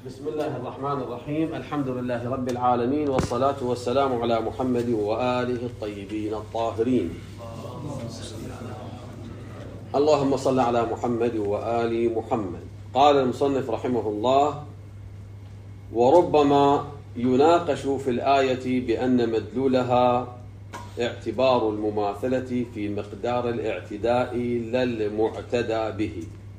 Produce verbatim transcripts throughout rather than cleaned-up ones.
بسم الله الرحمن الرحيم. الحمد لله رب العالمين، والصلاة والسلام على محمد وآله الطيبين الطاهرين. اللهم صل على محمد وآل محمد. قال المصنف رحمه الله: وربما يناقش في الآية بأن مدلولها اعتبار المماثلة في مقدار الاعتداء لا المعتدى به.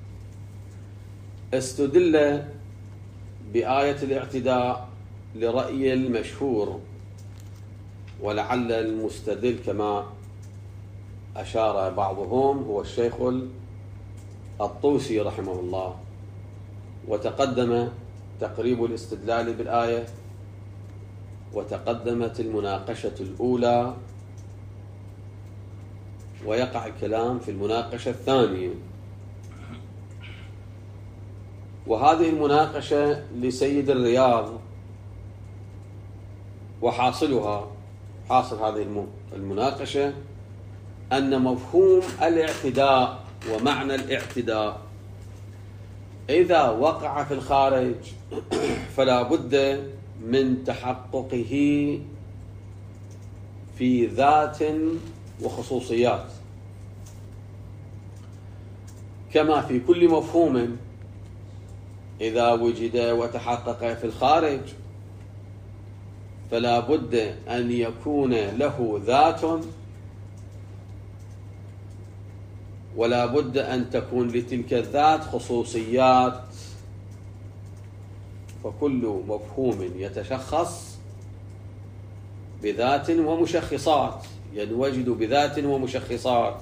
استدل بآية الاعتداء لرأي المشهور، ولعل المستدل كما أشار بعضهم هو الشيخ الطوسي رحمه الله، وتقدم تقريب الاستدلال بالآية، وتقدمت المناقشة الأولى، ويقع الكلام في المناقشة الثانية. وهذه المناقشة لسيد الرياض، وحاصلها حاصل هذه المناقشة أن مفهوم الاعتداء ومعنى الاعتداء إذا وقع في الخارج فلا بد من تحققه في ذات وخصوصيات، كما في كل مفهوم إذا وجد وتحقق في الخارج فلا بد أن يكون له ذات، ولا بد أن تكون لتلك الذات خصوصيات. فكل مفهوم يتشخص بذات ومشخصات، ينوجد بذات ومشخصات.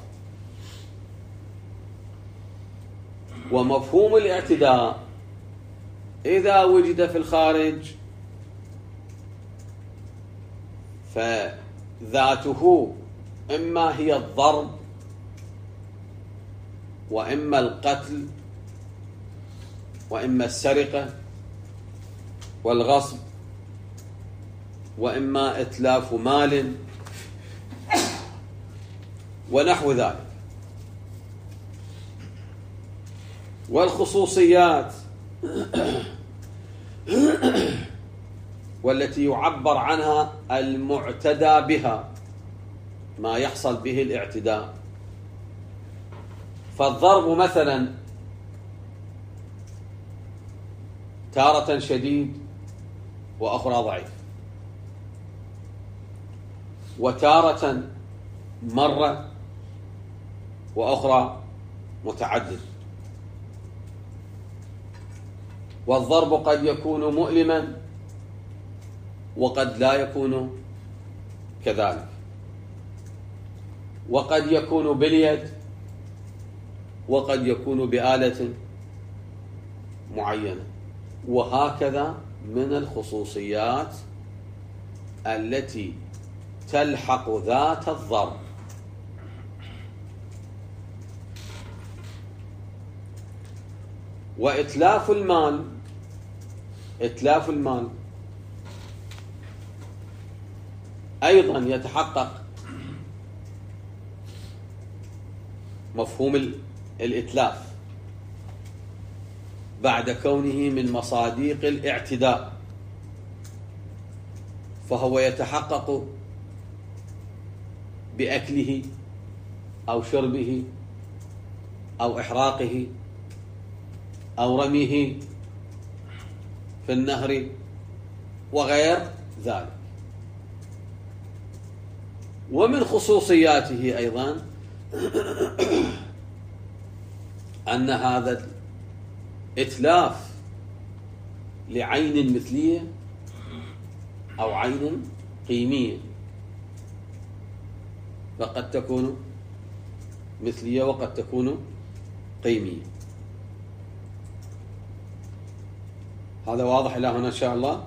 ومفهوم الاعتداء إذا وجد في الخارج فذاته إما هي الضرب، وإما القتل، وإما السرقة والغصب، وإما إتلاف مال ونحو ذلك. والخصوصيات والتي يعبر عنها المعتدى بها، ما يحصل به الاعتداء. فالضرب مثلا تارة شديد وأخرى ضعيف، وتارة مرة وأخرى متعدد. والضرب قد يكون مؤلما وقد لا يكون كذلك، وقد يكون باليد وقد يكون بآلة معينة. وهكذا من الخصوصيات التي تلحق ذات الضرب. وإتلاف المال إتلاف المال أيضا يتحقق مفهوم الإتلاف بعد كونه من مصادق الاعتداء، فهو يتحقق بأكله أو شربه أو إحراقه أو رميه في النهر وغير ذلك. ومن خصوصياته أيضا أن هذا الإتلاف لعين مثلية أو عين قيمية، فقد تكون مثلية وقد تكون قيمية. هذا واضح إلى هنا إن شاء الله.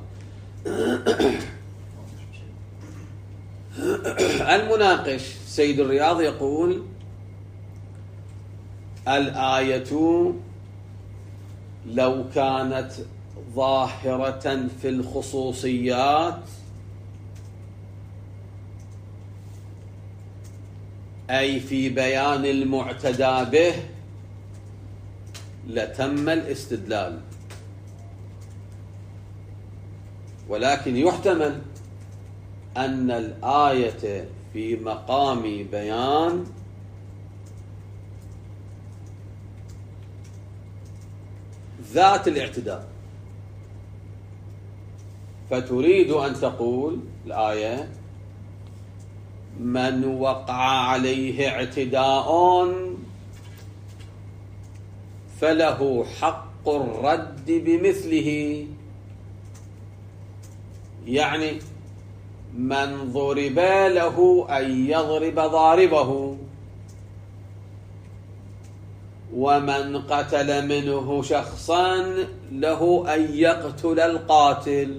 المناقش سيد الرياض يقول: الآية لو كانت ظاهرة في الخصوصيات، أي في بيان المعتدى به، لتم الاستدلال. ولكن يحتمل أن الآية في مقام بيان ذات الاعتداء، فتريد أن تقول الآية من وقع عليه اعتداء فله حق الرد بمثله، يعني من ضرب له أن يضرب ضاربه، ومن قتل منه شخصا له أن يقتل القاتل،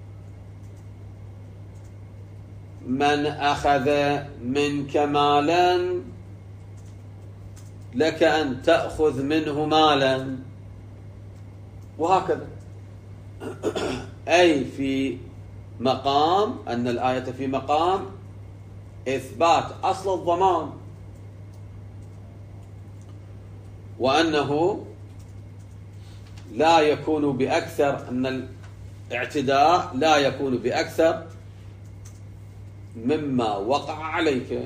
من أخذ منك مالا لك أن تأخذ منه مالا، وهكذا. أي في مقام أن الآية في مقام إثبات أصل الضمان، وأنه لا يكون بأكثر، أن الاعتداء لا يكون بأكثر مما وقع عليك.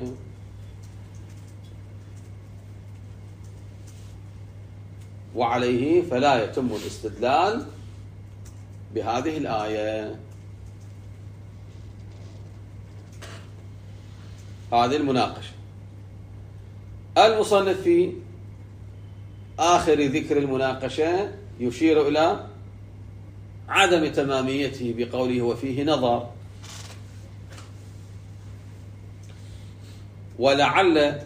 وعليه فلا يتم الاستدلال بهذه الآية. هذه المناقشة. المصنف في آخر ذكر المناقشة يشير إلى عدم تماميته بقوله وفيه نظر، ولعل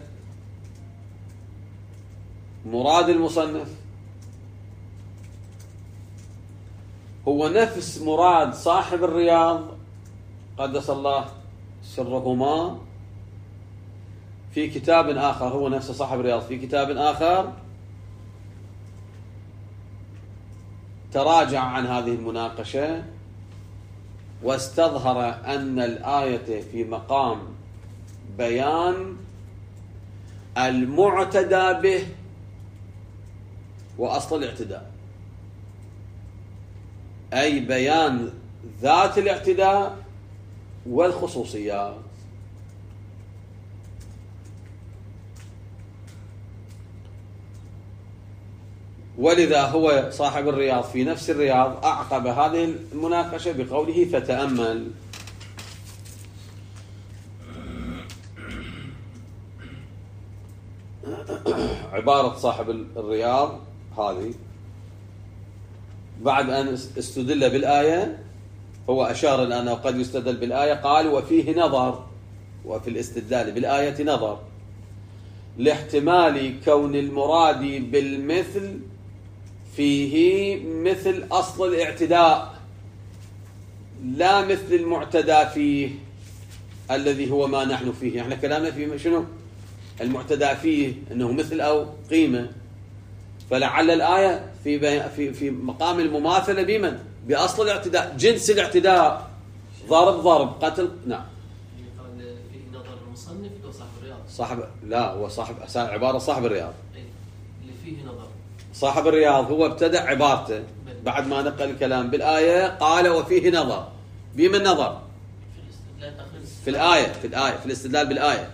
مراد المصنف هو نفس مراد صاحب الرياض قدس الله سرهما في كتاب آخر. هو نفس صاحب الرياض في كتاب آخر تراجع عن هذه المناقشة واستظهر أن الآية في مقام بيان المعتدى به وأصل الاعتداء، أي بيان ذات الاعتداء والخصوصيات. ولذا هو صاحب الرياض في نفس الرياض أعقب هذه المناقشة بقوله فتأمل. عبارة صاحب الرياض هذه بعد أن استدل بالآية، هو أشار إلى أنه قد يستدل بالآية، قال وفيه نظر، وفي الاستدلال بالآية نظر لاحتمال كون المراد بالمثل فيه مثل أصل الاعتداء لا مثل المعتدى فيه الذي هو ما نحن فيه. احنا كلامنا في شنو؟ المعتدى فيه أنه مثل أو قيمة، فلعل الآية في في في مقام المماثلة بمن؟ بأصل الاعتداء، جنس الاعتداء، ضرب ضرب قتل. نعم. قال في نظر المصنف لو صاحب الرياض. صاحب لا هو صاحب عبارة صاحب الرياض. اللي فيه نظر. صاحب الرياض هو ابتدأ عبارته بعد ما نقل الكلام بالآية، قال وفيه نظر. بمن نظر؟ في الآية في الآية في الاستدلال بالآية.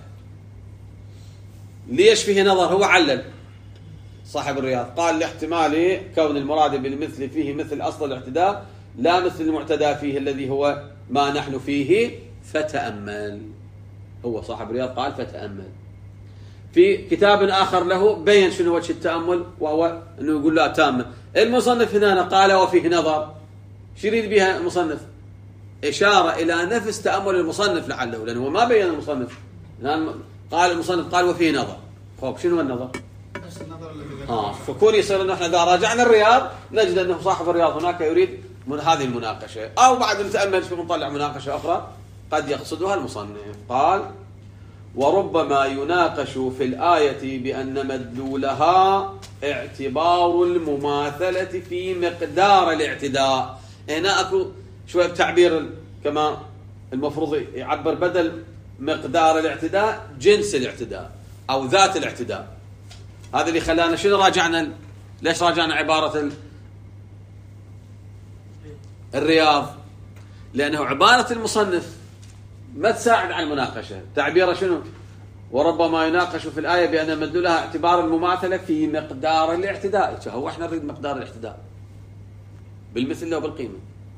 ليش فيه نظر؟ هو علل صاحب الرياض قال لاحتمال كون المراد بالمثل فيه مثل أصل الاعتداء لا مثل المعتدى فيه الذي هو ما نحن فيه فتأمل. هو صاحب الرياض قال فتأمل. في كتاب آخر له بين شنو وجه التأمل، وهو أنه يقول لا تامة. المصنف هنا قال وفيه نظر، شو يريد بها المصنف؟ إشارة إلى نفس تأمل المصنف لعله، لأنه ما بين المصنف. قال المصنف قال وفيه نظر. طيب شنو النظر؟ نفس النظر الذي اه فكون يصير انه احنا اذا راجعنا الرياض نجد انه صاحب الرياض هناك يريد من هذه المناقشه، او بعد نتامل في نطلع مناقشه اخرى قد يقصدها المصنف. قال وربما يناقش في الايه بان مدلولها اعتبار المماثله في مقدار الاعتداء. هنا اكو شويه تعبير كما المفروض يعبر بدل مقدار الاعتداء جنس الاعتداء او ذات الاعتداء. هذا اللي خلانا شنو راجعنا؟ ليش راجعنا عبارة الرياض؟ لأنه عبارة المصنف ما تساعد على المناقشة. تعبيره شنو؟ وربما يناقش في الآية بأن مدلولها اعتبار المماثلة في مقدار الاعتداء. هو احنا نريد مقدار الاعتداء بالمثل له بالقيمة.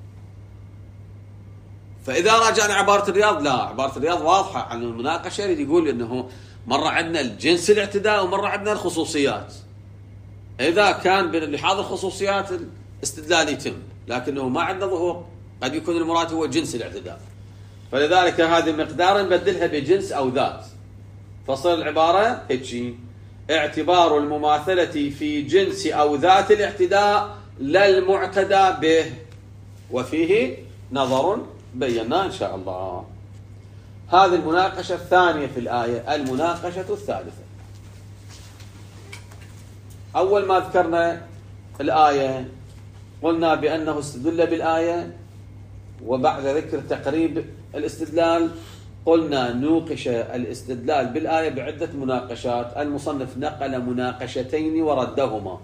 فإذا راجعنا عبارة الرياض، لا، عبارة الرياض واضحة عن المناقشة، يريد يقول أنه مرة عندنا الجنس الاعتداء ومرة عندنا الخصوصيات. إذا كان بلحاظ الخصوصيات الاستدلال يتم، لكنه ما عندنا ظهور، قد يكون المراد هو جنس الاعتداء. فلذلك هذه المقدار نبدلها بجنس أو ذات، فصل العبارة هيك: اعتبار المماثلة في جنس أو ذات الاعتداء لا المعتدى به، وفيه نظر بيناه إن شاء الله. هذه المناقشة الثانية في الآية. المناقشة الثالثة، أول ما ذكرنا الآية قلنا بأنه استدل بالآية، وبعد ذكر تقريب الاستدلال قلنا نوقش الاستدلال بالآية بعدة مناقشات. المصنف نقل مناقشتين وردهما،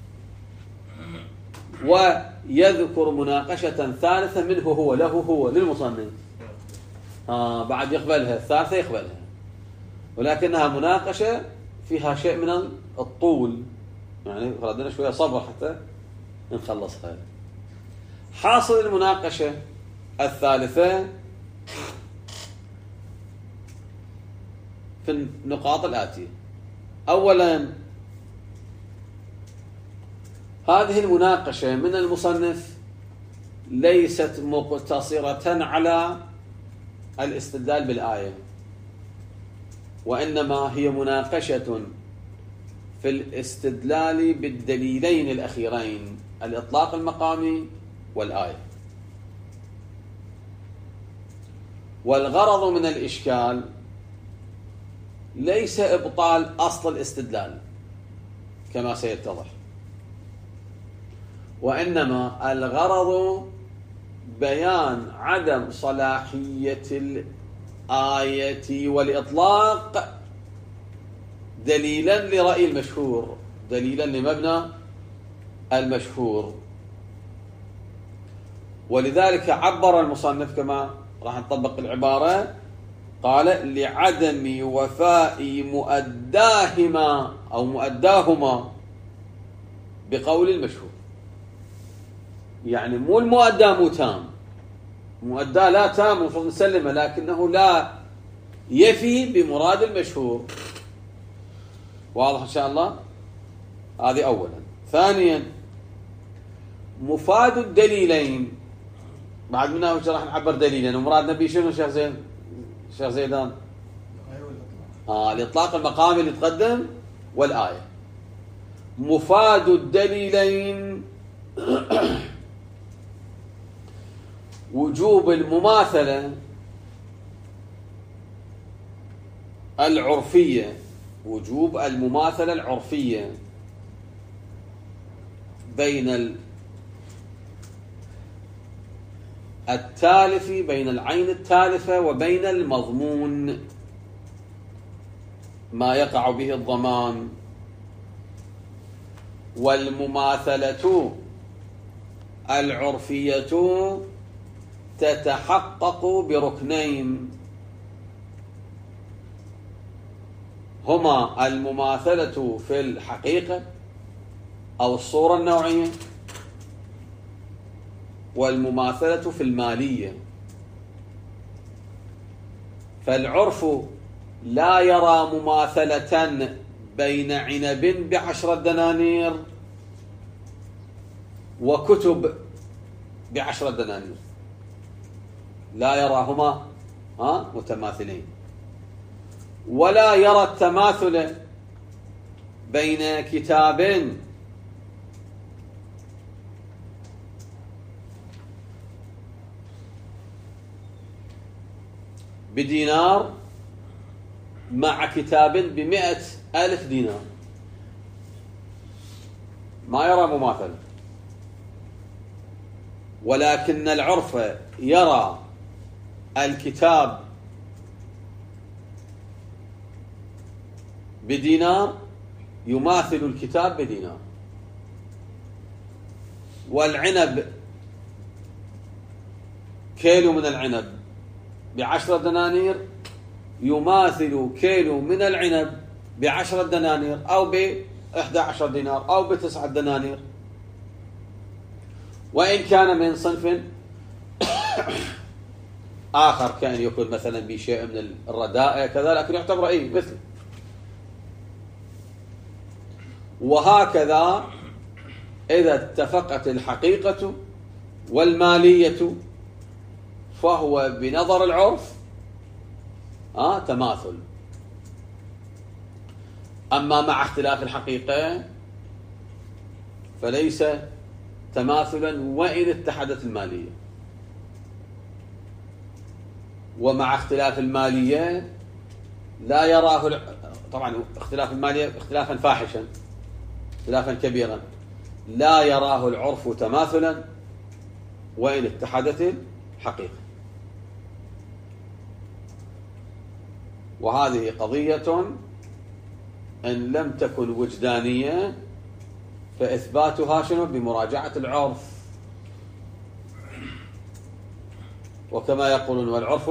ويذكر مناقشة ثالثة منه هو، له هو للمصنف، آه بعد يقبلها، الثالثة يقبلها، ولكنها مناقشة فيها شيء من الطول، يعني ردنا شوية صبر حتى نخلصها. حاصل المناقشة الثالثة في النقاط الآتية. أولا، هذه المناقشة من المصنف ليست مقتصرة على الاستدلال بالآية، وإنما هي مناقشة في الاستدلال بالدليلين الأخيرين، الإطلاق المقامي والآية. والغرض من الإشكال ليس إبطال أصل الاستدلال كما سيتضح، وإنما الغرض بيان عدم صلاحية الآية والإطلاق دليلا لرأي المشهور، دليلا لمبنى المشهور. ولذلك عبر المصنف كما راح نطبق العبارة، قال: لعدم وفاء مؤداهما أو مؤداهما بقول المشهور. يعني مو المؤدى مو تام، مؤدى لا تام المفروض نسلمه، لكنه لا يفي بمراد المشهور. واضح إن شاء الله؟ هذه أولا. ثانيا، مفاد الدليلين، بعد منها وش راح نعبر دليلين، ومراد نبي شنو شيخ زين شيخ زيدان؟ آه الإطلاق المقامي اللي تقدم والآية. مفاد الدليلين وجوب المماثلة العرفية، وجوب المماثلة العرفية بين التالف، بين العين التالفة وبين المضمون، ما يقع به الضمان. والمماثلة العرفية تتحقق بركنين، هما المماثلة في الحقيقة أو الصورة النوعية، والمماثلة في المالية. فالعرف لا يرى مماثلة بين عنب بعشرة دنانير وكتب بعشرة دنانير، لا يراهما ها متماثلين. ولا يرى التماثل بين كتاب بدينار مع كتاب بمئة ألف دينار، ما يرى مماثلة. ولكن العرف يرى الكتاب بدينار يماثل الكتاب بدينار، والعنب كيلو من العنب بعشرة دنانير يماثل كيلو من العنب بعشرة دنانير أو بإحدى عشر دينار أو بتسعة دنانير، وإن كان من صنف آخر كان يكون مثلا بشيء من الرداء كذا، لكن يعتبر أي مثل. وهكذا إذا اتفقت الحقيقة والمالية فهو بنظر العرف آه تماثل. أما مع اختلاف الحقيقة فليس تماثلا وإن اتحدت المالية. ومع اختلاف المالية لا يراه، طبعا اختلاف المالية اختلافا فاحشا اختلافا كبيرا، لا يراه العرف تماثلا وإن اتحدت الحقيقة. وهذه قضية إن لم تكن وجدانية فإثباتها شنو؟ بمراجعة العرف. وكما يقولون والعرف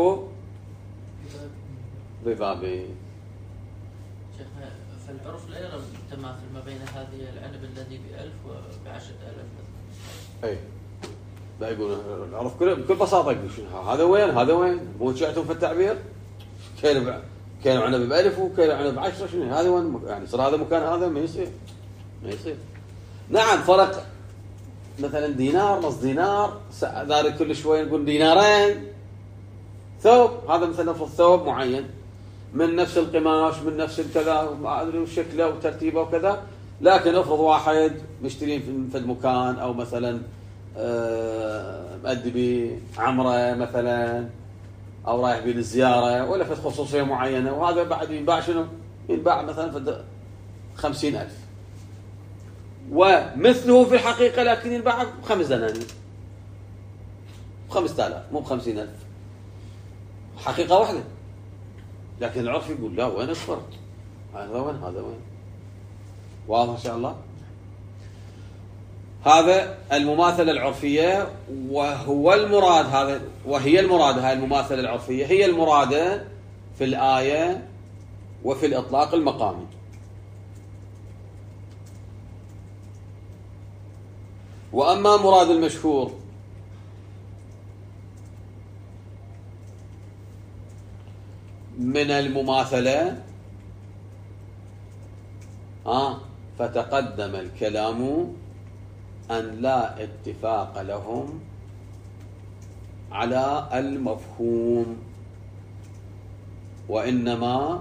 ببابه. شيخ فالعرف لا يرى التماثل ما بين هذه العنب الذي بألف وبعشرة آلاف مثلا. أي لا يقولون العرف بكل بساطة يقول هذا وين هذا وين، مو شئتم في التعبير كيلو كيلو عنب بألف وكيلو عنب بعشرة، شنو هذا وين يعني صار هذا مكان هذا؟ ما يصير ما يصير. نعم فرق مثلا دينار نص دينار، ذلك كل شوي نقول دينارين. ثوب هذا مثلا في الثوب معين من نفس القماش من نفس الكذا ما ادري وشكله وترتيبه وكذا، لكن افرض واحد مشترين في المكان او مثلا مؤدي بعمره مثلا او رايح بيه للزياره ولا في خصوصيه معينه، وهذا بعد ينباع شنو؟ ينباع مثلا في خمسين ألف، ومثله في الحقيقة لكن ينباع بخمس دنانير بخمسة آلاف مو بخمسين ألف، حقيقة واحدة، لكن العرف يقول لا وين الفرق؟ هذا وين هذا وين؟ واضح إن شاء الله؟ هذا المماثلة العرفية، وهو المراد هذا وهي المراد هاي المماثلة العرفية هي المرادة في الآية وفي الإطلاق المقامي. وأما مراد المشهور من المماثلة آه فتقدم الكلام أن لا اتفاق لهم على المفهوم، وإنما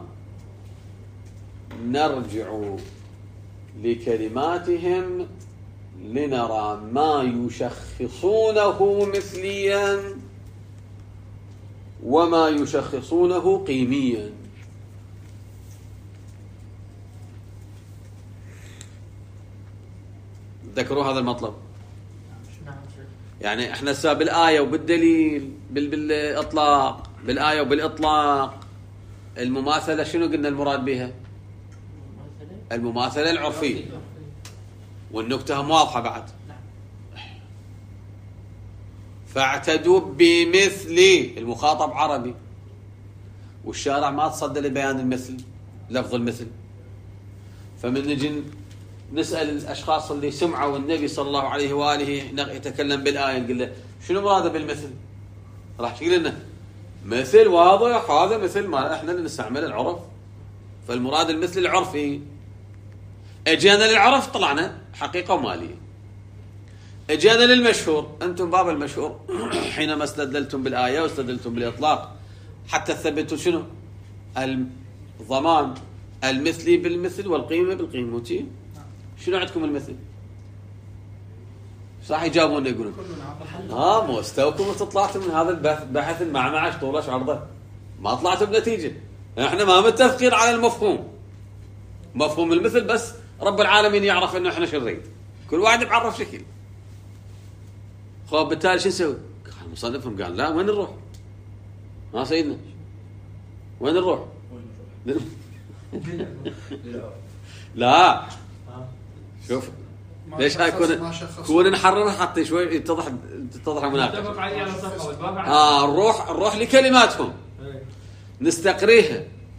نرجع لكلماتهم لنرى ما يشخصونه مثليا وما يشخصونه قيميا. ذكروا هذا المطلب. يعني احنا سا بالآية وبالدليل بال بالإطلاق بالآية وبالإطلاق المماثلة شنو قلنا المراد بها؟ المماثلة العرفية، والنكتة هم واضحة بعد. فاعتدوا بمثل، المخاطب عربي والشارع ما تصدى لبيان المثل لفظ المثل، فمن نجي نسأل الأشخاص اللي سمعوا النبي صلى الله عليه وآله يتكلم بالآية نقول له شنو مراده بالمثل؟ راح تقول لنا مثل واضح هذا مثل ما احنا نستعمل العرف، فالمراد المثل العرفي. اجينا للعرف طلعنا حقيقة ومالية. اجينا للمشهور، انتم باب المشهور حينما استدللتم بالآية واستدللتم بالإطلاق حتى تثبتوا شنو؟ الضمان المثلي بالمثل والقيمة بالقيمة. شنو عندكم المثل؟ صح يجاوبون يقولون ها مو استوكم وطلعتم من هذا البحث المعمعش طولش عرضه ما طلعتم بنتيجة. احنا ما متفقين على المفهوم، مفهوم المثل بس رب العالمين يعرف انه احنا شو نريد، كل واحد بعرف شكل. خب بالتالي شو نسوي؟ قال مصنفهم قال لا وين نروح؟ ها سيدنا وين نروح؟ لا شوف ليش هاي كون كون نحررها حتى شوي يتضح تتضح المناقشه. متفق عليه على صفحه والباب اه نروح نروح لكلماتهم نستقريها.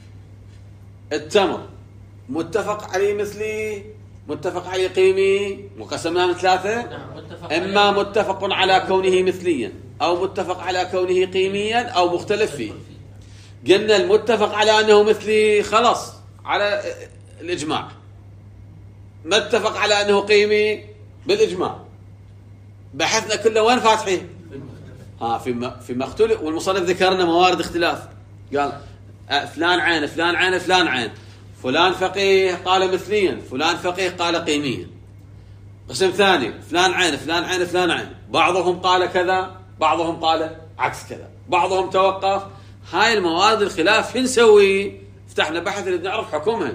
التمر متفق عليه مثلي، متفق عليه قيمي، وقسمناها من ثلاثه. نعم متفق اما عليه. متفق على كونه مثليا، او متفق على كونه قيميا، او مختلف فيه. قلنا المتفق على انه مثلي خلاص على الاجماع، ما اتفق على انه قيمي بالاجماع. بحثنا كله وين فاتحين؟ ها في في مختلف. والمصنف ذكرنا موارد اختلاف، قال فلان عين فلان عين فلان عين، فلان فقيه قال مثليا، فلان فقيه قال قيميا. قسم ثاني فلان عين فلان عين فلان عين، بعضهم قال كذا بعضهم قال عكس كذا، بعضهم توقف. هاي الموارد الخلاف شو نسوي؟ فتحنا بحث اللي نعرف حكمها.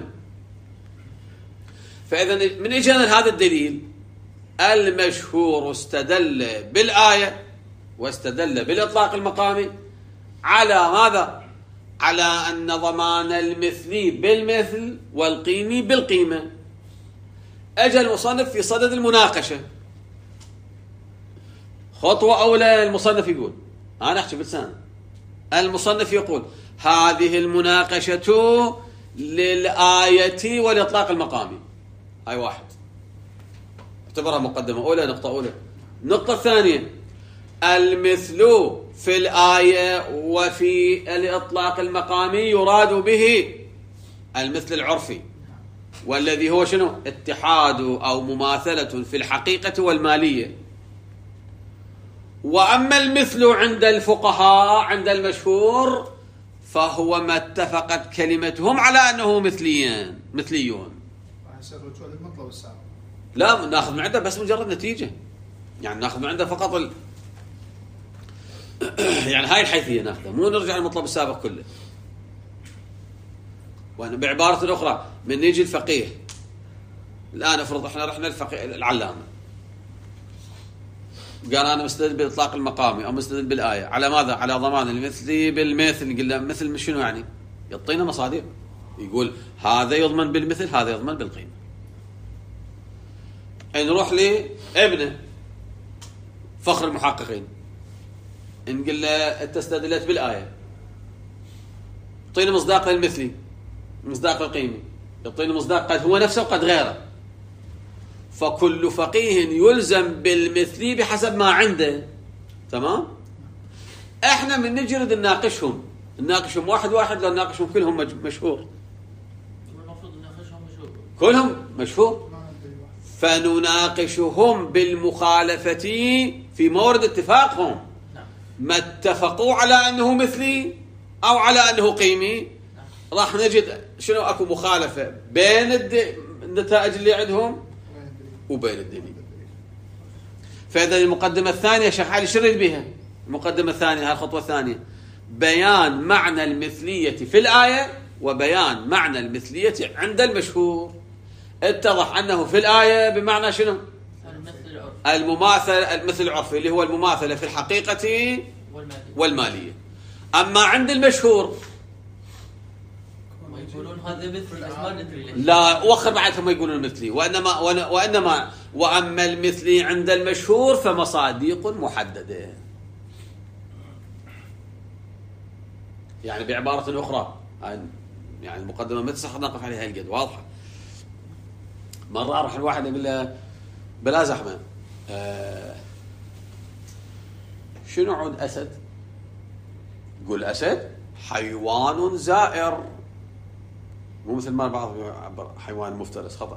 فإذا من اجانا لهذا الدليل المشهور استدل بالآية واستدل بالإطلاق المقامي على ماذا؟ على أن ضمان المثلي بالمثل والقيمي بالقيمة. أجى المصنف في صدد المناقشة، خطوة أولى المصنف يقول، أنا أحكي بلسان، المصنف يقول هذه المناقشة للآية والإطلاق المقامي. هاي واحد، اعتبرها مقدمة أولى، نقطة أولى. النقطة الثانية المثل في الآية وفي الإطلاق المقامي يراد به المثل العرفي، والذي هو شنو؟ اتحاد أو مماثلة في الحقيقة والمالية. وأما المثل عند الفقهاء عند المشهور فهو ما اتفقت كلمتهم على أنه مثليان مثليون. لا ناخذ من عنده بس مجرد نتيجة، يعني ناخذ من عنده فقط ال... يعني هاي الحيثية ناخذها، مو نرجع للمطلب السابق كله. وأنا بعبارة أخرى من نيجي الفقيه الآن، افرض احنا رحنا الفقيه العلامة قال أنا مستدل بالإطلاق المقامي أو مستدل بالآية على ماذا؟ على ضمان المثلي بالمثل. قلنا مثل شنو يعني؟ يعطينا مصادر، يقول هذا يضمن بالمثل هذا يضمن بالقيمة. نروح لابنه فخر المحققين، نقول له انت استدلت بالآية، يعطينا مصداق المثلي مصداق القيمي، يعطينا مصداق قد هو نفسه وقد غيره. فكل فقيه يلزم بالمثلي بحسب ما عنده. تمام؟ احنا من نجرد نناقشهم نناقشهم واحد واحد، لو نناقشهم كلهم مشهور، المفروض نناقشهم مشهور كلهم مشهور، فنناقشهم بالمخالفة في مورد اتفاقهم. نعم. ما اتفقوا على أنه مثلي أو على أنه قيمي. نعم. راح نجد شنو أكو مخالفة بين النتائج اللي عندهم وبين الدليل. فإذا المقدمة الثانية شيخ علي شرد بها، المقدمة الثانية هاي الخطوة الثانية بيان معنى المثلية في الآية وبيان معنى المثلية عند المشهور. اتضح أنه في الآية بمعنى شنو؟ المثل العرفي، المماثل المثل العرفي اللي هو المماثلة في الحقيقة والمالية. والمالية. أما عند المشهور يقولون هذا مثل ما ندري ليش. لا وخر بعدهم يقولون مثلي، وإنما وإنما وأما المثلي عند المشهور فمصاديق محددة. يعني بعبارة أخرى يعني المقدمة ما تسخر نقف عليها القد واضحة. مرة أروح الواحد يقول له بلا زحمة آه شنو عود أسد؟ يقول أسد حيوان زائر، مو مثل ما بعض يعبر حيوان مفترس، خطأ.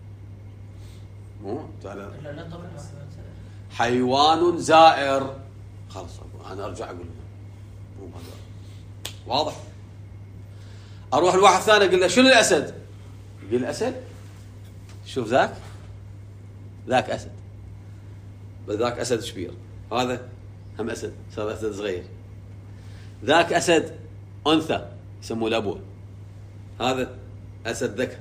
مو تعال لا لا طبعا حيوان زائر، خلاص أنا أرجع أقول مو واضح. أروح الواحد ثاني أقول له شنو الأسد؟ يقول الأسد شوف ذاك ذاك أسد، ذاك أسد شبير، هذا هم أسد صار أسد صغير، ذاك أسد أنثى يسموه الأبوة، هذا أسد ذكر.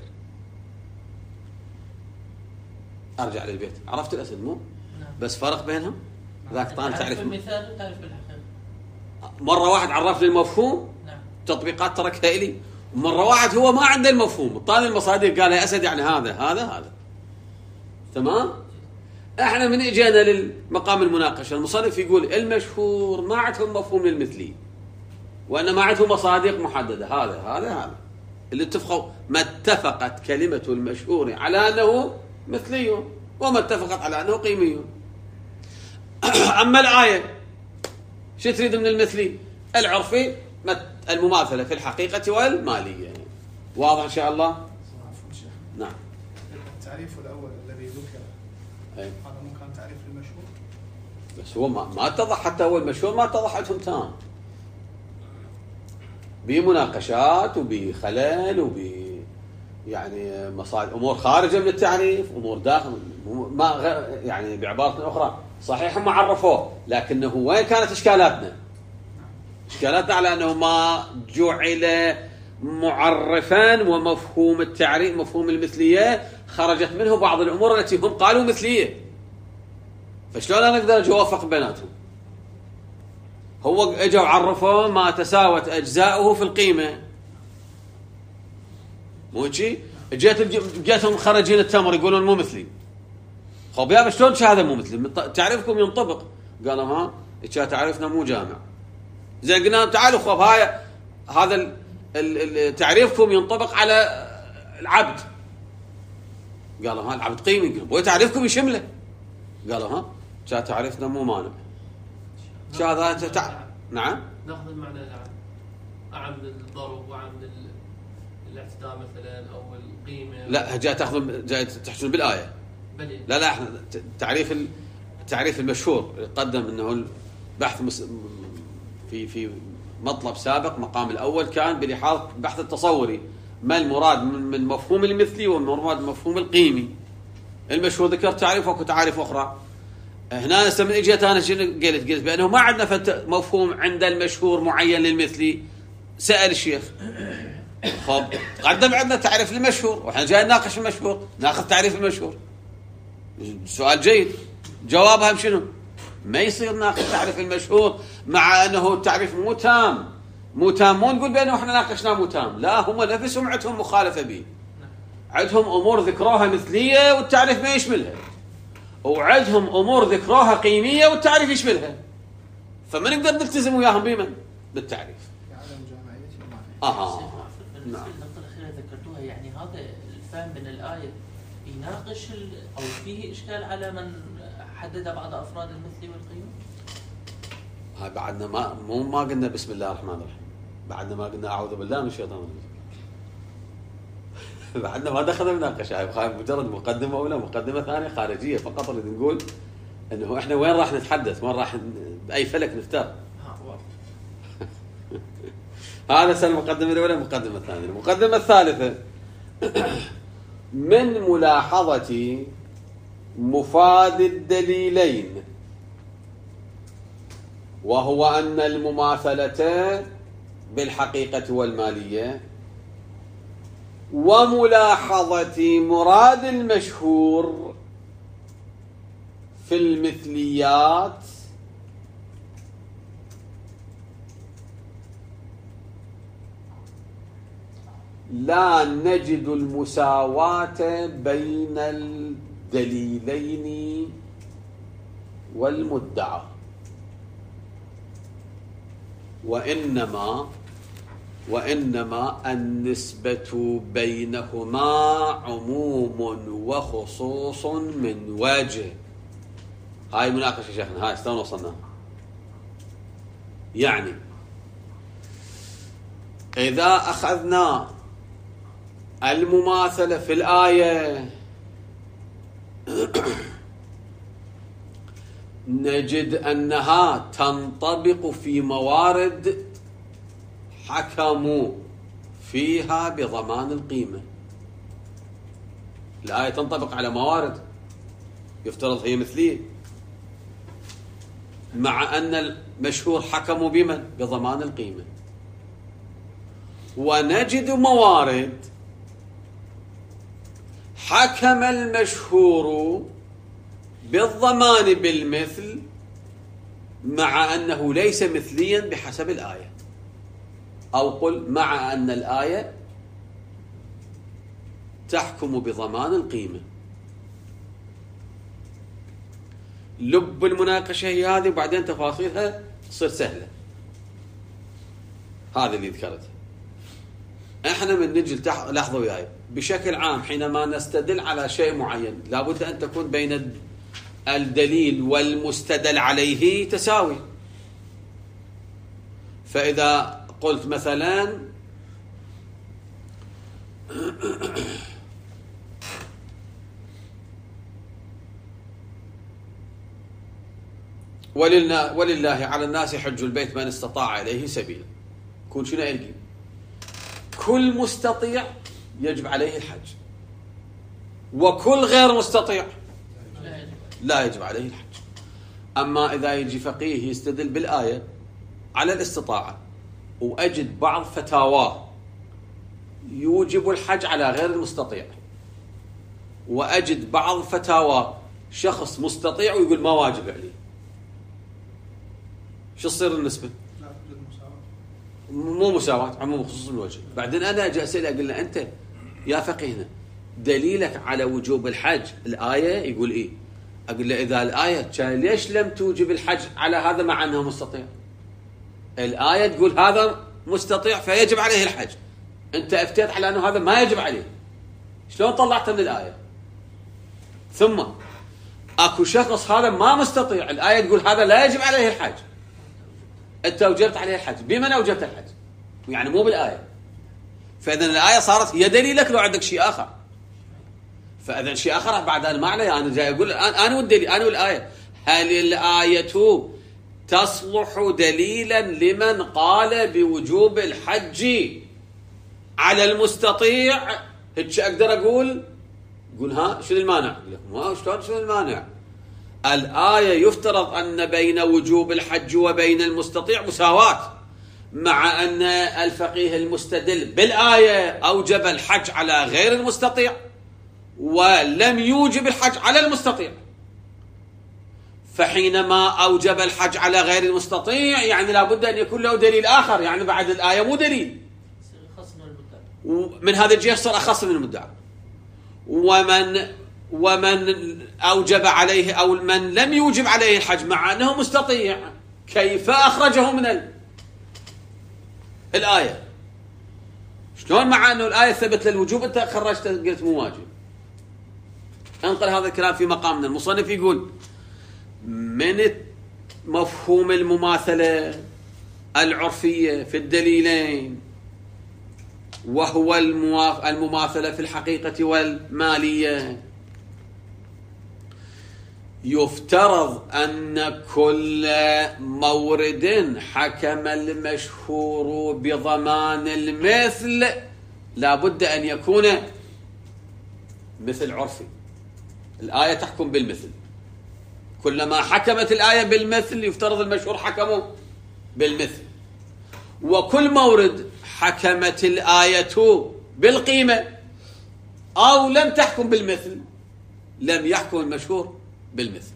أرجع للبيت عرفت الأسد مو؟ نعم. بس فرق بينهم ذاك طان تعرف المثال وتعرف الحقيقة. مرة واحد عرف لي المفهوم. نعم. تطبيقات تركها إلي. مرة واحد هو ما عنده المفهوم، طال المصادر قال يا أسد يعني هذا هذا هذا. تمام؟ احنا من اجينا للمقام المناقشه المصنف يقول المشهور ما عندهم مفهوم المثلي، وانما عندهم مصادق محدده. هذا هذا هذا اللي اتفقوا، ما اتفقت كلمه المشهور على انه مثلي وما اتفقت على انه قيمي. اما الايه شو تريد من المثلي؟ العرفي المماثله في الحقيقه والماليه. واضح ان شاء الله؟ نعم. التعريف الاول الذي ذكر هذا مو كان تعريف المشهور، بس هو ما, ما اتضح، حتى هو المشهور ما اتضح عندهم تام، بمناقشات وبخلل وب يعني مصادر امور خارجه من التعريف، امور داخل ما غير، يعني بعباره اخرى صحيح هم عرفوه، لكنه وين كانت اشكالاتنا؟ اشكالاتنا على انه ما جعل معرفا، ومفهوم التعريف مفهوم المثليه خرجت منه بعض الامور التي هم قالوا مثليه. فشلون انا اقدر اوفق بيناتهم؟ هو اجوا عرفوا ما تساوت اجزاؤه في القيمه، مو شيء؟ جيت جيتهم خرجين التمر يقولون مو مثلي. خب يا شلون هذا مو مثلي؟ تعريفكم ينطبق. قالوا ها إذا تعريفنا مو جامع. زين قلنا تعالوا خب هاي هذا ال ال تعريفكم ينطبق على العبد. قالوا ها العبد قيمي. قالوا تعريفكم يشمله. قالوا ها إذا تعريفنا مو مانع. شو هذا تع... نعم. ناخذ المعنى العام، عام الضرب وعام الاعتداء مثلا او القيمه. لا جاي تاخذ جاي تحجون بالايه. بلي. لا لا احنا تعريف ال... تعريف المشهور قدم انه البحث مس... في في مطلب سابق مقام الاول كان بلحاظ البحث التصوري، ما المراد من المفهوم المثلي والمراد من المفهوم القيمي. المشهور ذكر تعريف وتعاريف اخرى. هنا هسه من اجيت انا شنو قلت؟ قلت بانه ما عندنا مفهوم عند المشهور معين للمثلي. سال الشيخ خب قدم عندنا تعريف للمشهور، واحنا جاي نناقش المشهور، ناخذ تعريف المشهور. سؤال جيد. جوابها شنو؟ ما يصير ناخذ تعريف المشهور مع انه التعريف مو تام. مو تام مو نقول بانه احنا ناقشناه مو تام، لا هم نفسهم عندهم مخالفه به. عندهم امور ذكروها مثليه والتعريف ما يشملها، وعندهم امور ذكروها قيميه والتعريف يشملها. فما نقدر نلتزم وياهم بمن؟ بالتعريف. عدم جامعية اها نعم. النقطه الاخيره ذكرتوها، يعني هذا الفهم من الايه يناقش ال... او فيه اشكال على من حدد بعض افراد المثلي والقيمه. هاي بعدنا ما مو ما قلنا بسم الله الرحمن الرحيم، بعدنا ما قلنا اعوذ بالله من الشيطان الرجيم. بعدنا ما دخلنا مناقشه، هاي مجرد مقدمه اولى، مقدمه ثانيه خارجيه فقط. اللي نقول انه احنا وين راح نتحدث، وين راح باي فلك نفتر. هذا سنة المقدمه الاولى. المقدمه الثانيه، المقدمه الثالثه من ملاحظه مفاد الدليلين، وهو أن المماثلة بالحقيقة والمالية، وملاحظة مراد المشهور في المثليات لا نجد المساواة بين الدليلين والمدعى، وإنما وإنما النسبة بينهما عموم وخصوص من وجه. هاي مناقشة شيخنا، هاي استنى وصلنا. يعني إذا أخذنا المماثلة في الآية نجد أنها تنطبق في موارد حكموا فيها بضمان القيمة. الآية تنطبق على موارد يفترض هي مثلية، مع أن المشهور حكموا بمن؟ بضمان القيمة. ونجد موارد حكم المشهور بالضمان بالمثل مع أنه ليس مثليا بحسب الآية، أو قل مع أن الآية تحكم بضمان القيمة. لب المناقشة هي هذه، وبعدين تفاصيلها تصير سهلة. هذا اللي ذكرته. احنا من نجي لتحت، لاحظوا وياي، بشكل عام حينما نستدل على شيء معين لابد أن تكون بين الدليل والمستدل عليه تساوي. فإذا قلت مثلا ولله, ولله على الناس حج البيت من استطاع إليه سبيلا، كون شنو يلقي؟ كل مستطيع يجب عليه الحج، وكل غير مستطيع لا يجب عليه الحج. أما إذا يجي فقيه يستدل بالآية على الاستطاعة وأجد بعض فتاواه يوجب الحج على غير المستطيع، وأجد بعض فتاواه شخص مستطيع ويقول ما واجب عليه، شو تصير النسبة؟ مو مساواة، عموم خصوص الوجه. بعدين أنا أجي أسأله أقول له أنت يا فقيهنا دليلك على وجوب الحج الآية؟ يقول إيه. أقول له إذا الآية ليش لم توجب الحج على هذا مع أنه مستطيع؟ الآية تقول هذا مستطيع فيجب عليه الحج، أنت أفتيت على أنه هذا ما يجب عليه، شلون طلعت من الآية؟ ثم أكو شخص هذا ما مستطيع، الآية تقول هذا لا يجب عليه الحج، أنت أوجبت عليه الحج، بمن أوجبت الحج؟ يعني مو بالآية. فإذا الآية صارت هي دليلك لو عندك شيء آخر. فإذا شيء آخر بعد أنا ما علي، أنا جاي أقول أنا والدليل، أنا والآية. هل الآية تصلح دليلا لمن قال بوجوب الحج على المستطيع؟ هيك أقدر أقول قول ها شو المانع؟ أقول لك ما شلون شو المانع؟ الآية يفترض أن بين وجوب الحج وبين المستطيع مساواة، مع أن الفقيه المستدل بالآية أوجب الحج على غير المستطيع ولم يوجب الحج على المستطيع. فحينما أوجب الحج على غير المستطيع يعني لابد أن يكون له دليل آخر، يعني بعد الآية مو دليل، ومن هذا الجهة صار أخص من المدعى. ومن ومن أوجب عليه أو من لم يوجب عليه الحج مع أنه مستطيع كيف أخرجه من الآية؟ شلون مع أنه الآية ثبت للوجوب أنت خرجت قلت مو واجب؟ انقل هذا الكلام في مقامنا. المصنف يقول من مفهوم المماثلة العرفية في الدليلين، وهو المماثلة في الحقيقة والمالية، يفترض أن كل مورد حكم المشهور بضمان المثل لابد أن يكون مثل عرفي. الآية تحكم بالمثل، كلما حكمت الآية بالمثل يفترض المشهور حكموا بالمثل. وكل مورد حكمت الآية بالقيمة أو لم تحكم بالمثل لم يحكم المشهور بالمثل.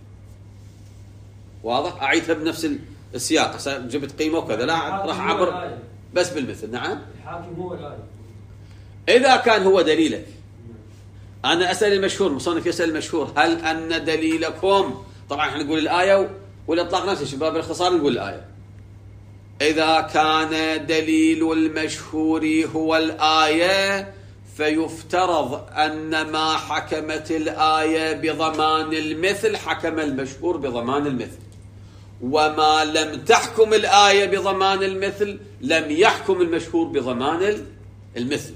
واضح؟ أعيدها بنفس السياق، جبت قيمة وكذا، لا راح أعبر بس بالمثل. نعم، الحاكم هو الآية. إذا كان هو دليلك، أنا أسأل المشهور، مصنف يسأل المشهور هل أن دليلكم، طبعا احنا نقول الآية والإطلاق نفس الشيء، باب الاختصار نقول الآية. إذا كان دليل المشهور هو الآية فيفترض أن ما حكمت الآية بضمان المثل حكم المشهور بضمان المثل، وما لم تحكم الآية بضمان المثل لم يحكم المشهور بضمان المثل.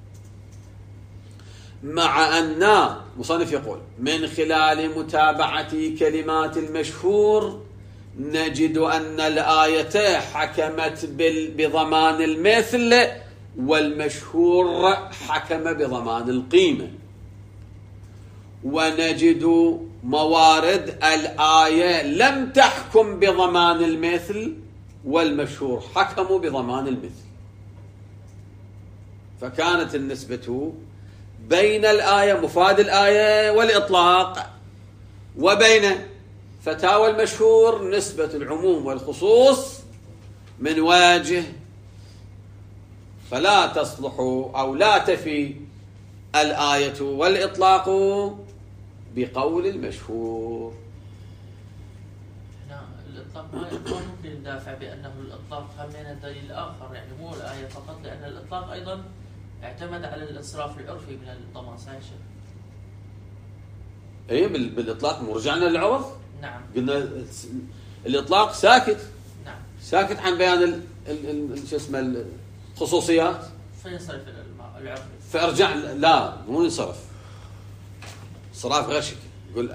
مع أن مصنف يقول من خلال متابعة كلمات المشهور نجد أن الآية حكمت بضمان المثل والمشهور حكم بضمان القيمة، ونجد موارد الآية لم تحكم بضمان المثل والمشهور حكموا بضمان المثل. فكانت النسبة بين الآية مفاد الآية والإطلاق وبين فتاوى المشهور نسبة العموم والخصوص من واجه، فلا تصلح أو لا تفي الآية والإطلاق بقول المشهور. الإطلاق ما ما ممكن ندافع بأنه الإطلاق هم من الدليل الآخر، يعني مو الآية فقط، لأن الإطلاق أيضا اعتمد على الانصراف العرفي من الضمان. صحيح شيخ؟ اي بالاطلاق مرجعنا للعرف. نعم. قلنا الاطلاق ساكت. نعم. ساكت عن بيان ال ال شو اسمه الخصوصيات. فينصرف العرفي. فارجع لا مو ينصرف. صراف غير شكل. يقول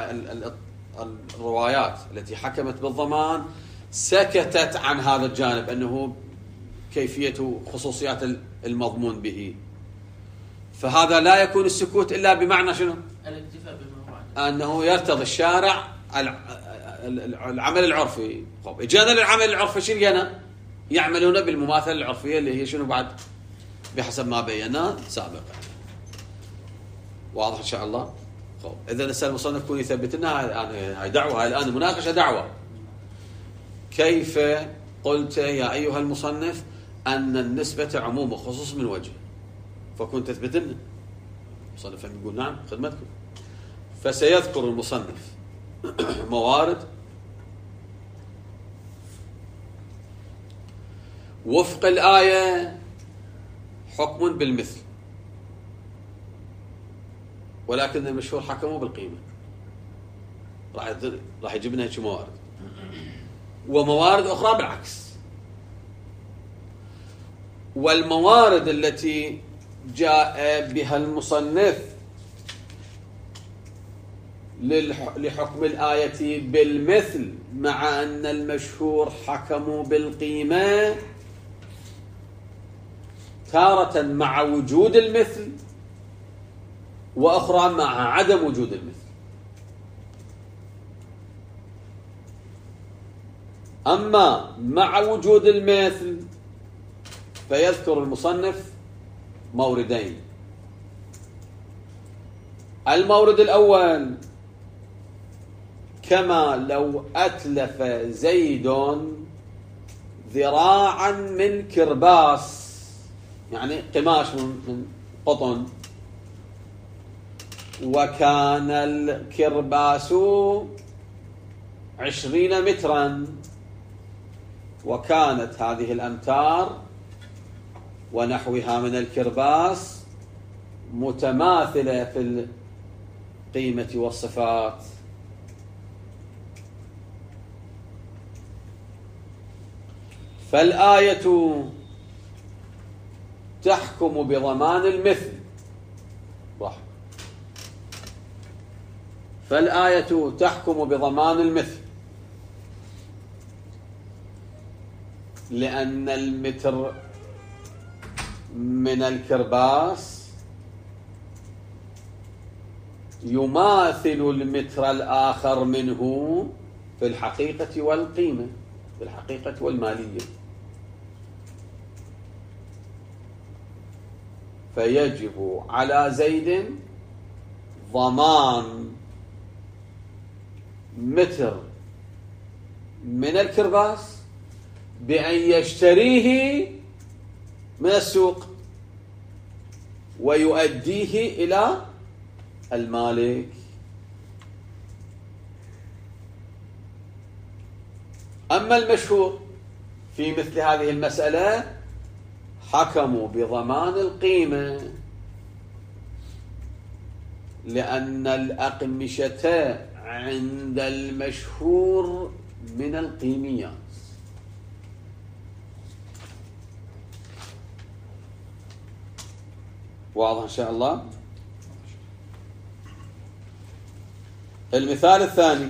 الروايات التي حكمت بالضمان سكتت عن هذا الجانب انه كيفية خصوصيات المضمون به. فهذا لا يكون السكوت إلا بمعنى شنو؟ الاكتفاء بما هو أنه يرتضي الشارع العمل العرفي. طب إجانا للعمل العرفي شنو جانا؟ يعملون بالمماثلة العرفية اللي هي شنو بعد بحسب ما بينا سابقا. واضح إن شاء الله؟ طب إذا نسأل المصنف يكون يثبت لنا الآن هاي دعوة، هاي الآن مناقشة دعوة. كيف قلت يا أيها المصنف أن النسبة عموم وخصوص من وجه؟ فكنت تثبت لنا. المصنف يقول نعم خدمتكم. فسيذكر المصنف موارد وفق الآية حكم بالمثل، ولكن المشهور حكموا بالقيمة. راح راح يجيب لنا هيك موارد، وموارد أخرى بالعكس. والموارد التي جاء بها المصنف لحكم الآية بالمثل مع أن المشهور حكموا بالقيمة، تارة مع وجود المثل وأخرى مع عدم وجود المثل. أما مع وجود المثل فيذكر المصنف موردين. المورد الأول كما لو أتلف زيد ذراعا من كرباس، يعني قماش من قطن، وكان الكرباس عشرين مترا، وكانت هذه الأمتار ونحوها من الكرباس متماثلة في القيمة والصفات. فالآية تحكم بضمان المثل. صح. فالآية تحكم بضمان المثل لأن المتر من الكرباس يماثل المتر الآخر منه في الحقيقة والقيمة، في الحقيقة والمالية. فيجب على زيد ضمان متر من الكرباس بأن يشتريه من السوق ويؤديه إلى المالك. أما المشهور في مثل هذه المسألة حكموا بضمان القيمة لأن الأقمشة عند المشهور من القيميات. واضح إن شاء الله؟ المثال الثاني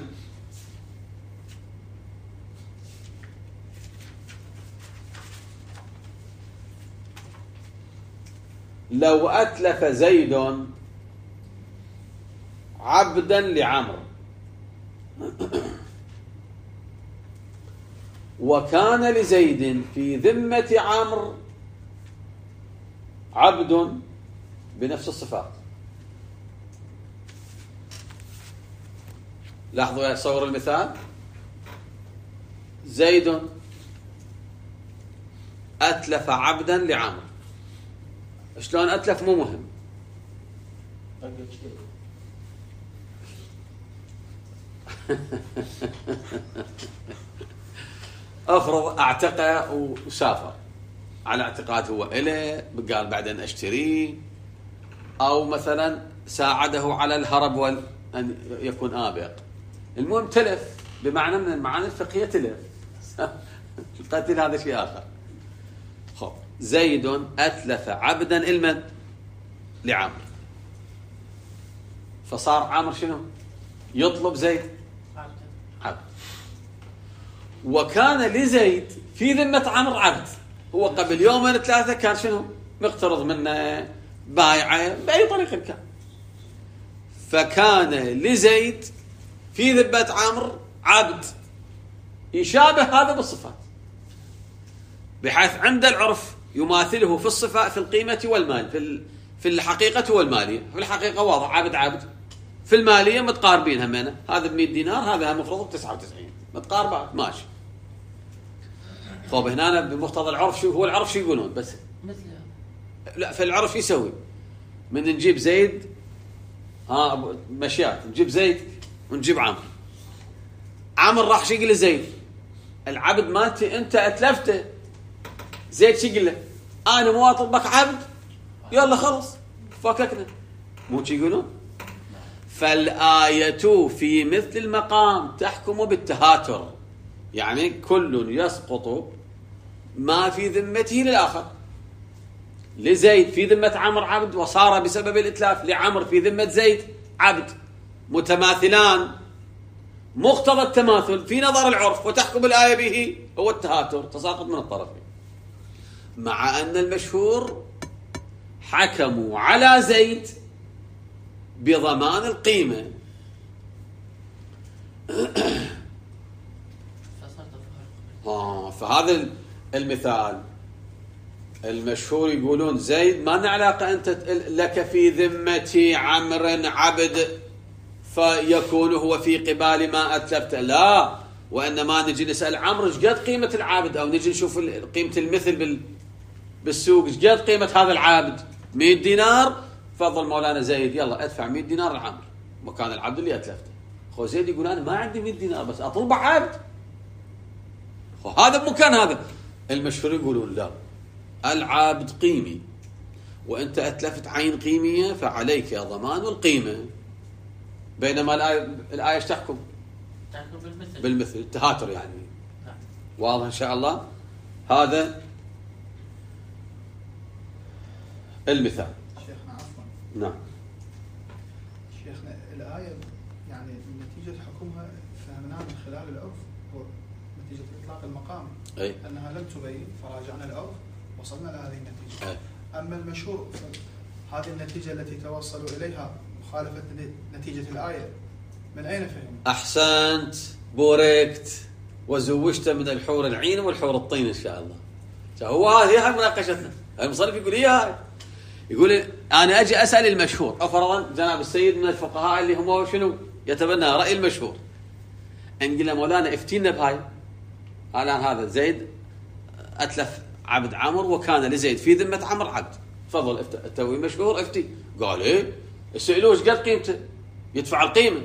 لو أتلف زيد عبدا لعمرو وكان لزيد في ذمة عمرو عبد بنفس الصفات. لاحظوا يا صور المثال. زيد أتلف عبدا لعمرو. شلون أتلف مو مهم. افرض اعتقه وسافر على اعتقاد هو إله، قال بعدين اشتريه، او مثلا ساعده على الهرب وان يكون آبق. المهم تلف بمعنى من المعاني الفقهية، تلف. القتل هذا شيء آخر. خب زيد أتلف عبدا المن لعمر، فصار عمر شنو يطلب زيد عبد، وكان لزيد في ذمة عمر عبد، هو قبل يومين ثلاثة كان شنو مقترض منه، بايعه بأي طريقة كان، فكان لزيد في ذمة عمر عبد يشابه هذا بالصفات، بحيث عند العرف يماثله في الصفات في القيمة والمال، في في الحقيقة والمالية. في الحقيقة واضح عبد عبد، في المالية متقاربين همينة، هذا بمئة دينار هذا مفروض بتسعة وتسعين، متقاربات ماشي. طب هنا بمقتضى العرف شو هو العرف شو يقولون؟ بس مثله لا في العرف يسوي من نجيب زيد ها مشيات، نجيب زيد ونجيب عمرو. عمرو راح شو يقول لزيد؟ العبد مالتي انت اتلفته. زيد شو يقول له؟ انا مو اطلبك عبد، يلا خلص فككنا. مو شو يقولون؟ فالآية في مثل المقام تحكم بالتهاتر، يعني كل يسقط ما في ذمته للآخر. لزيد في ذمة عمرو عبد، وصار بسبب الإتلاف لعمرو في ذمة زيد عبد، متماثلان. مقتضى التماثل في نظر العرف وتحكم الآية به هو التهاتر، تساقط من الطرفين. مع أن المشهور حكموا على زيد بضمان القيمة. آه فهذا المثال المشهور يقولون زيد ما لنا علاقة، أنت لك في ذمتي عمر عبد فيكون هو في قبال ما أتلفت، لا، وإنما نجي نسأل عمرو ايش قد قيمة العابد، أو نجي نشوف قيمة المثل بالسوق ايش قد قيمة هذا العابد، مئة دينار، فضل مولانا زيد يلا ادفع مئة دينار لعمرو مكان العبد اللي أتلفته. خو زيد يقول أنا ما عندي مئة دينار بس أطلب عبد، خو هذا بمكان هذا. المشهور يقولون لا، العابد قيمي وأنت أتلفت عين قيمية فعليك يا ضمان والقيمة. بينما الآية الآية ايش تحكم؟ تحكم بالمثل بالمثل، التهاتر يعني. نعم. واضح إن شاء الله هذا المثال. شيخنا عفوا. نعم. شيخنا الآية يعني نتيجة حكمها فهمناها من خلال العرف ونتيجة إطلاق المقام، أي. أنها لم تبين فراجعنا العرف وصلنا لهذه النتيجة. أي. أما المشهور هذه النتيجة التي توصلوا إليها مخالفة نتيجة الآية، من أين فهم؟ أحسنت، بوركت، وزوجت من الحور العين والحور الطين إن شاء الله. هو هذه هي مناقشتنا. المصنف يقول إياها، يقول أنا أجي أسأل المشهور، أفرضا جناب السيد من الفقهاء اللي هم شنو يتبنى رأي المشهور، نقول له مولانا افتينا بهاي، الآن هذا زيد أتلف عبد عمرو وكان لزيد في ذمة عمرو عبد، تفضل التوي مشهور افتي. قال إيه؟ اسألوه ايش قد قيمته، يدفع القيمة.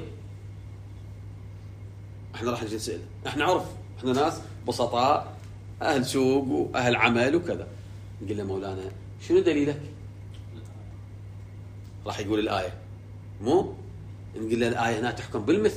احنا راح نجي نسأله، احنا عرف، احنا ناس بسطاء أهل سوق وأهل عمل وكذا. نقول له مولانا شنو دليلك؟ راح يقول الآية، مو نقول له الآية هنا تحكم بالمثل،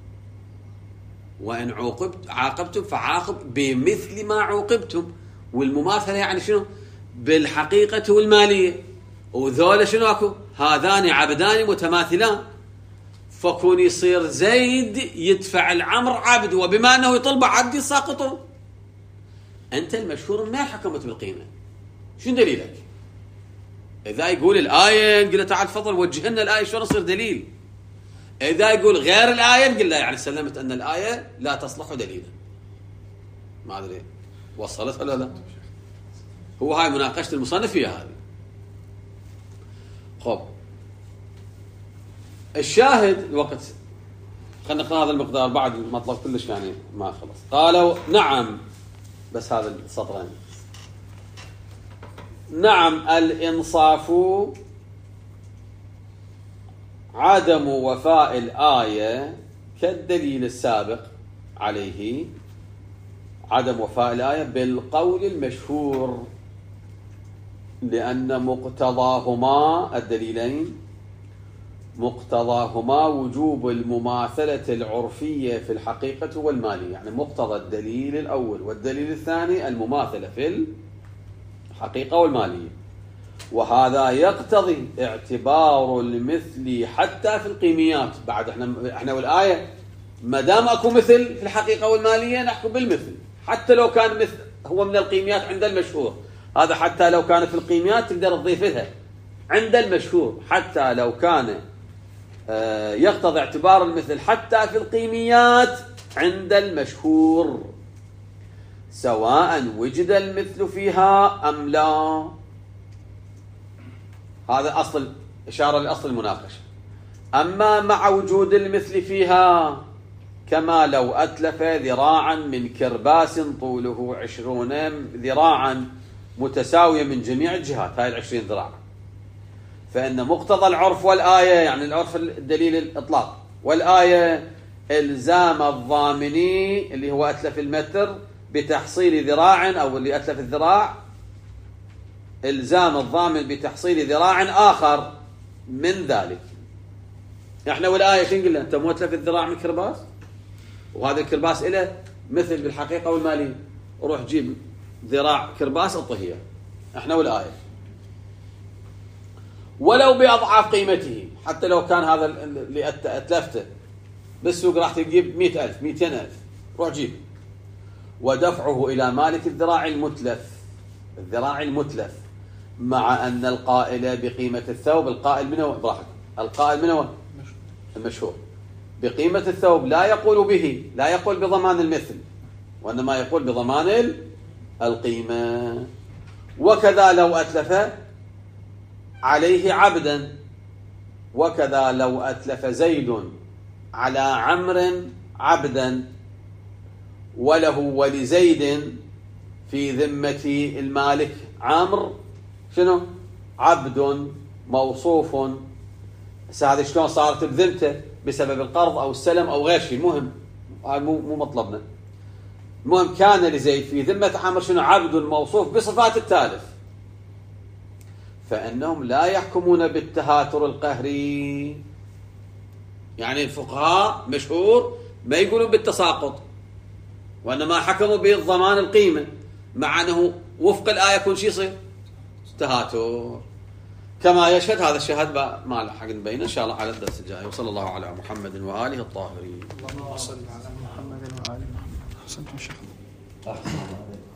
وإن عوقبت عاقبتم فعاقب بمثل ما عوقبتم. والمماثلة يعني شنو؟ بالحقيقة والمالية. وذولا شنو أكو؟ هذان عبدان متماثلان، فكون يصير زيد يدفع العمر عبد، وبما أنه يطلب عبد يساقطه. أنت المشهور ما حكمت بالقيمة، شنو دليلك؟ إذا يقول الآية نقول له تعال تفضل وجه لنا الآية شلون يصير دليل. إذا يقول غير الآية نقول له يعني سلمت أن الآية لا تصلح دليلا. ما أدري وصلت ولا لا؟ هو هاي مناقشة المصنف فيها هذه. خب الشاهد الوقت، خلينا نقرأ هذا المقدار بعد المطلب كلش يعني ما خلص. قالوا نعم، بس هذا السطرين. نعم الإنصاف عدم وفاء الآية كالدليل السابق عليه عدم وفاء الآية بالقول المشهور، لأن مقتضاهما الدليلين مقتضاهما وجوب المماثلة العرفية في الحقيقة والمالية. يعني مقتضى الدليل الأول والدليل الثاني المماثلة في الحقيقة والمالية، وهذا يقتضي اعتبار المثل حتى في القيميات. بعد احنا احنا والآية ما دام اكو مثل في الحقيقة والمالية نحكم بالمثل، حتى لو كان مثل هو من القيميات عند المشهور. هذا حتى لو كان في القيميات تقدر تضيف لها عند المشهور، حتى لو كان يقتضي اعتبار المثل حتى في القيميات عند المشهور، سواء وجد المثل فيها أم لا. هذا أصل إشارة لأصل المناقشة. أما مع وجود المثل فيها، كما لو أتلف ذراعا من كرباس طوله عشرون ذراعا متساوية من جميع الجهات، هاي العشرين ذراع، فإن مقتضى العرف والآية، يعني العرف الدليل الإطلاق والآية، إلزام الضامني اللي هو أتلف المتر بتحصيل ذراع، أو اللي أتلف الذراع، إلزام الضامن بتحصيل ذراع آخر من ذلك. احنا والآية شو نقول له؟ أنت مو أتلف الذراع من كرباس، وهذا الكرباس له مثل بالحقيقة والمالية، روح جيب ذراع كرباس أطهيه. احنا والآية ولو بأضعاف قيمته، حتى لو كان هذا اللي أتلفته بالسوق راح تجيب مئة ألف مئتين ألف، روح جيب. ودفعه إلى مالك الذراع المتلف، الذراع المتلف، مع أن القائل بقيمة الثوب، القائل من هو؟ براحتك، القائل من هو؟ المشهور. بقيمة الثوب لا يقول به، لا يقول بضمان المثل، وإنما يقول بضمان القيمة. وكذا لو أتلف عليه عبدا، وكذا لو أتلف زيد على عمرو عبدا، وله ولزيد في ذمة المالك عمرو شنو؟ عبد موصوف. هذا شلون صارت بذمته؟ بسبب القرض أو السلم أو غير شيء، المهم هذا مو مو مطلبنا. المهم كان لزيد في ذمة عمرو شنو؟ عبد موصوف بصفات التالف، فإنهم لا يحكمون بالتهاتر القهري. يعني الفقهاء مشهور ما يقولون بالتساقط، وإنما حكموا بالضمان القيمة، مع أنه وفق الآية كل شيء يصير تهاتر، كما يشهد هذا الشهاد ما له حق نبينه إن شاء الله على الدرس الجاي. وصلى الله على محمد وآله الطاهرين. اللهم صل على محمد وآل محمد. أحسنتم شيخ.